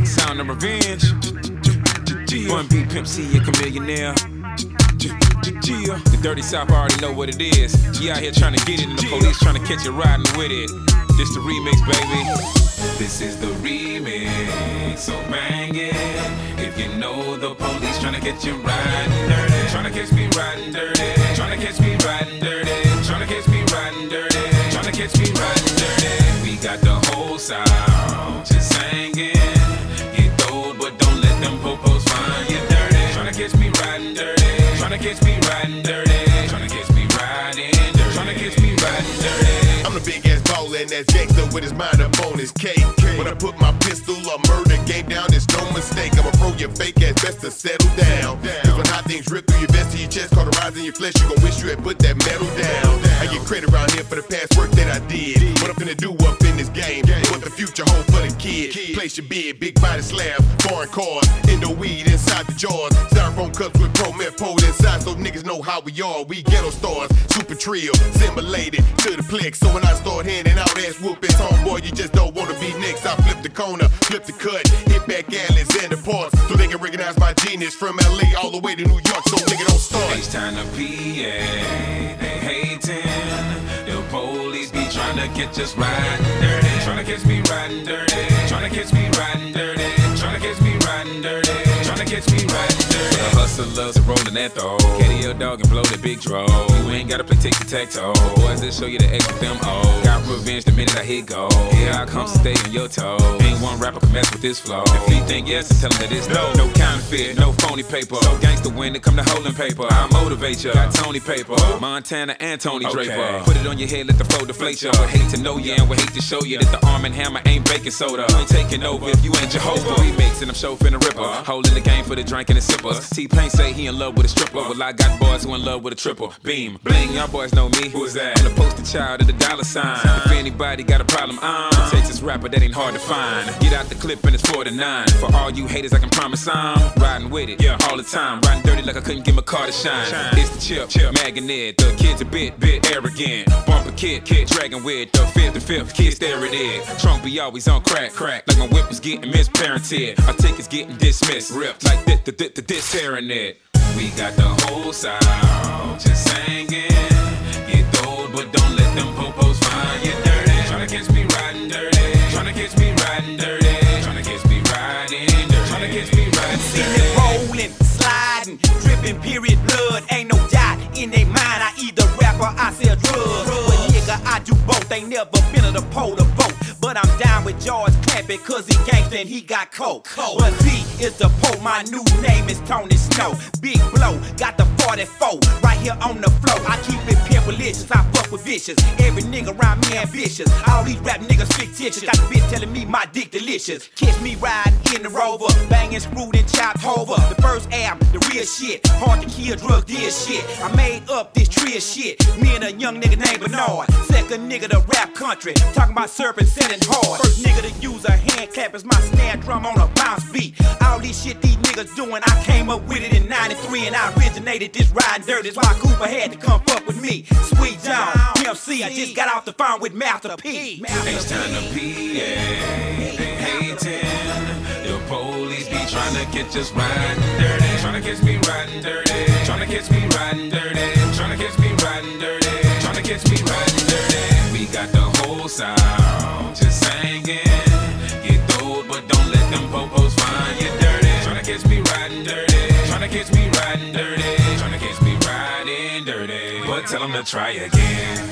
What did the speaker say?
sound of revenge. One B, Pimp C, a chameleonaire. The dirty South already know what it is. She out here trying to get it, and the police trying to catch you riding with it. This the remix, baby. This is the remix, so bang it. If you know the police trying to get you riding dirty, trying to catch me riding dirty, trying to catch me riding dirty, trying to catch me riding dirty, trying to catch me riding dirty. We got the whole South just singing. Get old, but don't let them popos find you dirty. Trying to catch me riding dirty, trying to catch me riding dirty, trying to catch me riding dirty, trying to catch me riding dirty. I'm the big ass baller and that's gangster with his mind up on his cake. When I put my pistol or murder game down, it's no mistake. I'ma throw your fake ass best to settle down. Cause when hot things rip through your vest to your chest, cauterizing your flesh, you gon' wish you had put that metal down. I get credit around here for the past work that I did. What I'm finna do up in this game, what the future hold for the kid. Place your bid, big body slab, foreign cars, Indo weed inside the jars, styrofoam cups with pro meth pulled inside, so niggas know how we are. We ghetto stars, super trio, simulated to the plex. So when I start handing out ass whoopings, homeboy, you just don't wanna be next. I flip the corner, flip the cut, hit back Alexander Parks, so they can recognize my genius from LA all the way to New York, so nigga don't start. H-Town to PA, they hatin'. The police be trying to catch us riding dirty, trying to catch me riding dirty, trying to catch me riding dirty, trying to catch me riding dirty, trying to catch me riding dirty. The hustlers are rolling that though, KDL dog and blow the big draw. You ain't gotta play tic-tac-toe, boys that show you the X with them O's. Got revenge the minute I hit go, here I come to stay on your toes. Ain't one rapper can mess with this flow. If he think yes, then tell him that it's no. No counterfeit, no phony paper. So gangsta when it come to holding paper, I motivate ya. Got Tony paper, Montana and Tony Draper. Put it on your head, let the flow deflate ya. Would hate to know ya and would hate to show ya that the Arm & Hammer ain't baking soda. You ain't taking over if you ain't Jehovah. We mixing, I'm show finna ripper. Holding the game for the drinking and sippers. T-Pain say he in love with a stripper. Well, I got boys who in love with a triple. Beam, bling, y'all boys know me. Who is that? I'm the poster child of the dollar sign. If anybody got a problem, I'm a Texas rapper that ain't hard to find. Get out the clip and it's 49. For all you haters, I can promise I'm riding with it, all the time. Riding dirty like I couldn't give my car to shine. It's the chip, magnet. The kid's a bit arrogant. Bumper kid, dragging with the fifth, kids there it is. Trunk be always on crack, like my whip was getting misparented. Our tickets getting dismissed, ripped like this tearing it. We got the whole South just singing. Get old, but don't let them popos find you dirty. Tryna catch me riding dirty, tryna catch me riding dirty, tryna catch me riding dirty, tryna catch me riding dirty. See me rolling, sliding, dripping period blood. Ain't no doubt in they mind. I either rap or I sell drugs. But nigga, I do both. Ain't never been to the pole to vote. But I'm down with George Clampett cause he gangsta and he got coke. But B is the Pope, my new name is Tony Snow. Big blow, got the 44 right here on the floor. I keep it pimpalicious, I fuck with vicious. Every nigga around me ambitious. All these rap niggas fictitious. Got the bitch telling me my dick delicious. Catch me riding in the Rover, banging, screwed and chopped over. The first album, the real shit. Hard to kill, drug deal shit. I made up this trio shit. Me and a young nigga named Bernard. Second nigga to rap country, talking about serpent selling hard. First nigga to use a hand clap as my snare drum on a bounce beat. All these shit these niggas doing, I came up with it in 93 and I originated this riding dirty. That's why Cooper had to come fuck with me. Sweet John, MC, I just got off the phone with Master P. H-Town to PA, they hatin'. The police be trying to catch us riding dirty, trying to catch me riding dirty, trying to catch me riding dirty, trying to catch me riding dirty, trying to catch me riding dirty. We got the whole South just singing. Get old, but don't let them popos find you dirty. Tryna catch me riding dirty, tryna catch me riding dirty, tryna catch me riding dirty. But tell them to try again.